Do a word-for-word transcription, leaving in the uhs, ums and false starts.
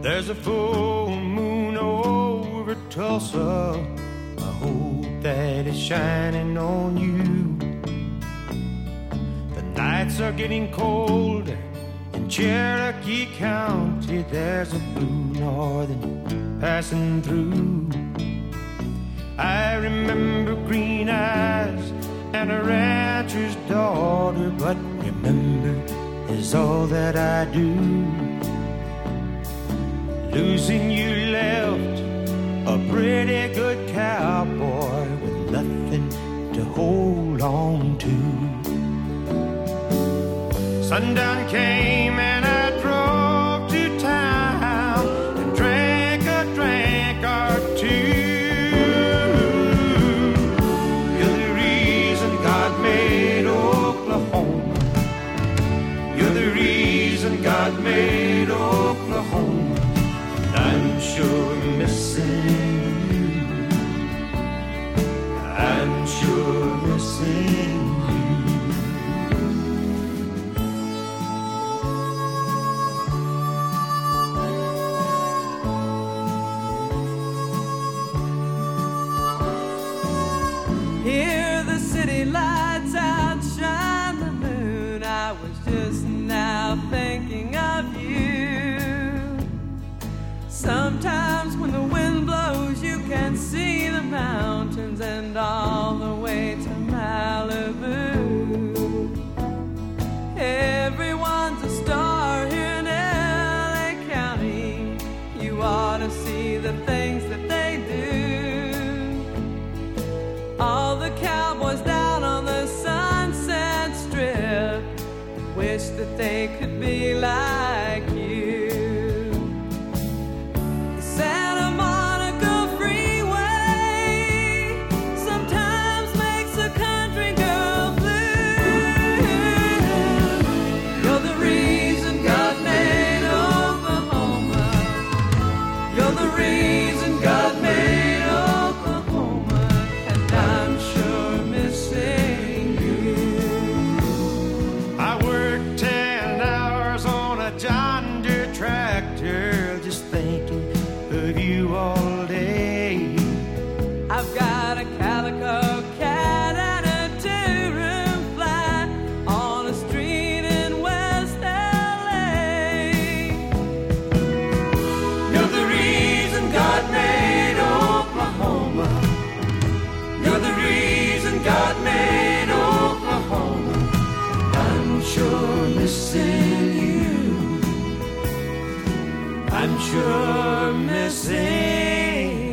There's a full moon over Tulsa. I hope that it's shining on you. The nights are getting cold in Cherokee County. There's a blue northern passing through. I remember green eyes and a rancher's daughter, but remember is all that I do. Losing you left a pretty good cowboy with nothing to hold on to. Sundown came and I drove to town and drank a drink or two. You're the reason God made Oklahoma. You're the reason God made Oklahoma. I'm sure missing you. I'm sure missing you. Hear the city lights outshine the moon. I was just now thinking of you. Sometimes when the wind blows you can see the mountains and all the way to Malibu. Everyone's a star here in L A County. You ought to see the things that they do. All the cowboys down on the Sunset Strip wish that they could be like you. Santa Monica Freeway sometimes makes a country girl blue. You're the reason God made Oklahoma. You're the reason God made Oklahoma. And I'm sure missing you. I worked ten hours on a John Deere tractor, just thinking of you all day. I've got a calico cat and a two-room flat on a street in West L A. You're the reason God made Oklahoma. You're the reason God made Oklahoma. I'm sure missing you. I'm sure missing